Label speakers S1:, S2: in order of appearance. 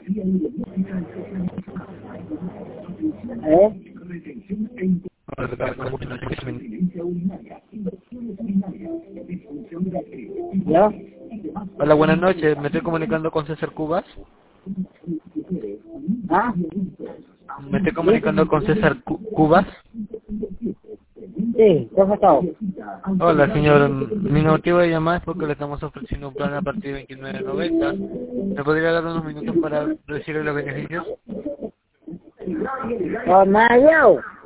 S1: ¿Ya?
S2: Hola, buenas noches. Me estoy comunicando con César Cubas.
S1: ¿Ah?
S2: Me estoy comunicando con César Cubas.
S1: Sí, ¿qué ha pasado?
S2: Hola, señor. Mi motivo de llamada es porque le estamos ofreciendo un plan a partir de 29.90. ¿Me podría dar unos minutos para decirle los beneficios?
S1: Oh, Mario.